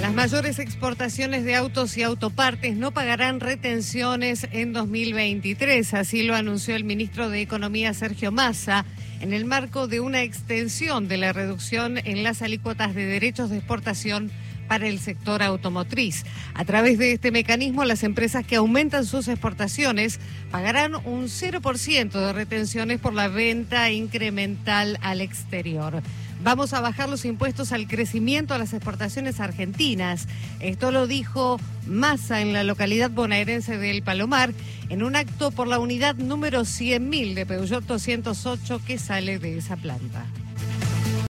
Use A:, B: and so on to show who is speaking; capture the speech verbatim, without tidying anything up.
A: Las mayores exportaciones de autos y autopartes no pagarán retenciones en dos mil veintitrés, así lo anunció el ministro de Economía Sergio Massa en el marco de una extensión de la reducción en las alícuotas de derechos de exportación para el sector automotriz. A través de este mecanismo, las empresas que aumentan sus exportaciones pagarán un cero por ciento de retenciones por la venta incremental al exterior. Vamos a bajar los impuestos al crecimiento a las exportaciones argentinas. Esto lo dijo Massa en la localidad bonaerense del Palomar en un acto por la unidad número cien mil de Peugeot doscientos ocho que sale de esa planta.